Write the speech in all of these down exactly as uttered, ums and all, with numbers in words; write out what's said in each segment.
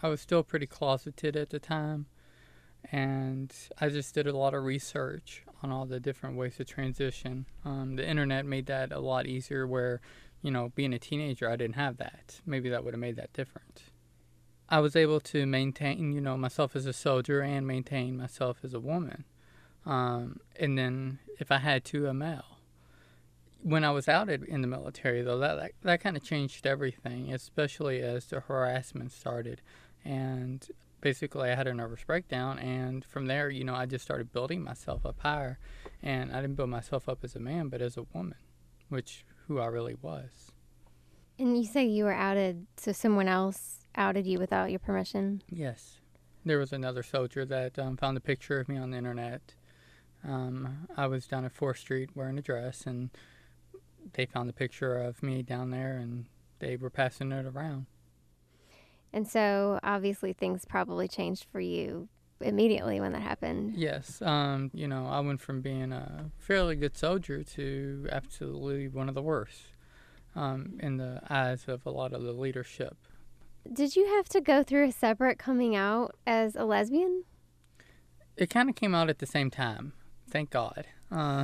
I was still pretty closeted at the time, and I just did a lot of research on all the different ways to transition. Um, the internet made that a lot easier where, you know, being a teenager, I didn't have that. Maybe that would have made that different. I was able to maintain, you know, myself as a soldier and maintain myself as a woman. Um, and then if I had to, a male. When I was out in the military, though, that, that, that kind of changed everything, especially as the harassment started. And basically I had a nervous breakdown, and from there, you know, I just started building myself up higher. And I didn't build myself up as a man, but as a woman, which who I really was. And you say you were outed, so someone else outed you without your permission? Yes. There was another soldier that um, found a picture of me on the internet. Um, I was down at fourth Street wearing a dress, and they found a picture of me down there, and they were passing it around. And so obviously things probably changed for you immediately when that happened. Yes. Um, you know, I went from being a fairly good soldier to absolutely one of the worst um, in the eyes of a lot of the leadership. Did you have to go through a separate coming out as a lesbian? It kind of came out at the same time, thank God. Uh,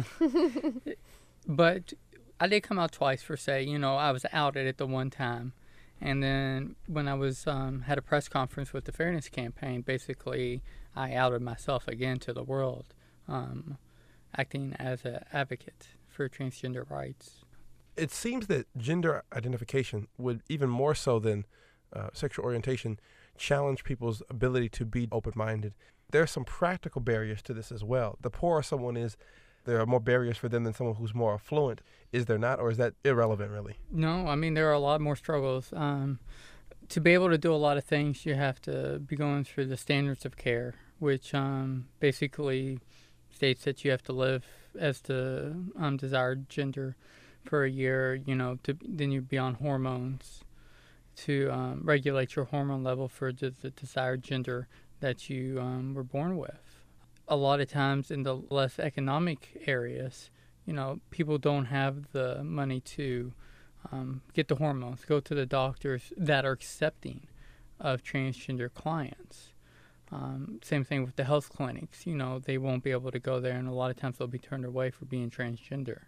but I did come out twice for say, you know, I was outed at the one time. And then when I was um, had a press conference with the Fairness Campaign, basically I outed myself again to the world, um, acting as an advocate for transgender rights. It seems that gender identification would, even more so than uh, sexual orientation, challenge people's ability to be open-minded. There are some practical barriers to this as well. The poorer someone is, there are more barriers for them than someone who's more affluent. Is there not, or is that irrelevant, really? No, I mean, there are a lot more struggles. Um, to be able to do a lot of things, you have to be going through the standards of care, which um, basically states that you have to live as the um, desired gender for a year, you know, to, then you'd be on hormones to um, regulate your hormone level for the, the desired gender that you um, were born with. A lot of times in the less economic areas, you know, people don't have the money to um, get the hormones, go to the doctors that are accepting of transgender clients. Um, same thing with the health clinics. You know, they won't be able to go there, and a lot of times they'll be turned away for being transgender.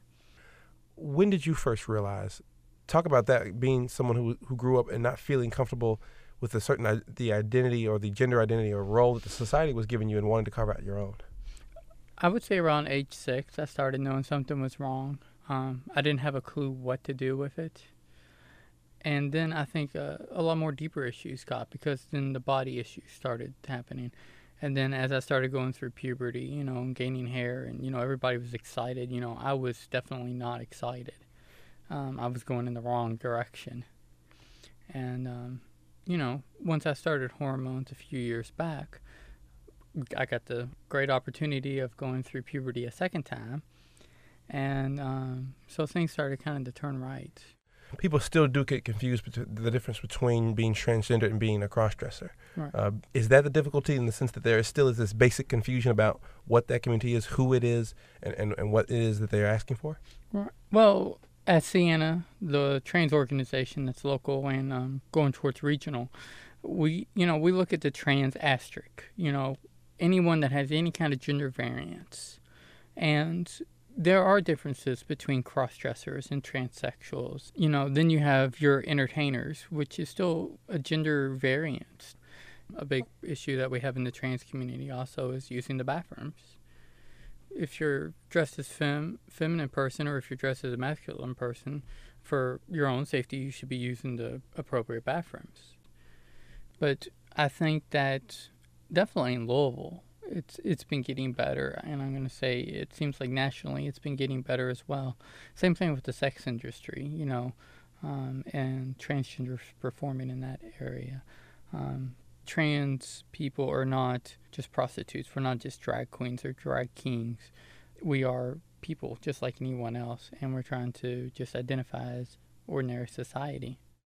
When did you first realize, talk about that, being someone who who grew up and not feeling comfortable with a certain the identity or the gender identity or role that the society was giving you and wanting to carve out your own? I would say around age six, I started knowing something was wrong. Um, I didn't have a clue what to do with it. And then I think uh, a lot more deeper issues got, because then the body issues started happening. And then as I started going through puberty, you know, and gaining hair, and, you know, everybody was excited. You know, I was definitely not excited. Um, I was going in the wrong direction. And, um, you know, once I started hormones a few years back, I got the great opportunity of going through puberty a second time. And um, so things started kind of to turn right. People still do get confused between the difference between being transgender and being a cross-dresser. Right. Uh, is that the difficulty, in the sense that there is still is this basic confusion about what that community is, who it is, and, and, and what it is that they're asking for? Right. Well, at Sienna, the trans organization that's local and um, going towards regional, we, you know, we look at the trans asterisk, you know, anyone that has any kind of gender variance. And there are differences between cross-dressers and transsexuals. You know, then you have your entertainers, which is still a gender variance. A big issue that we have in the trans community also is using the bathrooms. If you're dressed as fem feminine person, or if you're dressed as a masculine person, for your own safety, you should be using the appropriate bathrooms. But I think that definitely in Louisville, it's it's been getting better, and I'm going to say it seems like nationally it's been getting better as well. Same thing with the sex industry, you know, um, and transgenders performing in that area. Um, trans people are not just prostitutes. We're not just drag queens or drag kings. We are people just like anyone else, and we're trying to just identify as ordinary society.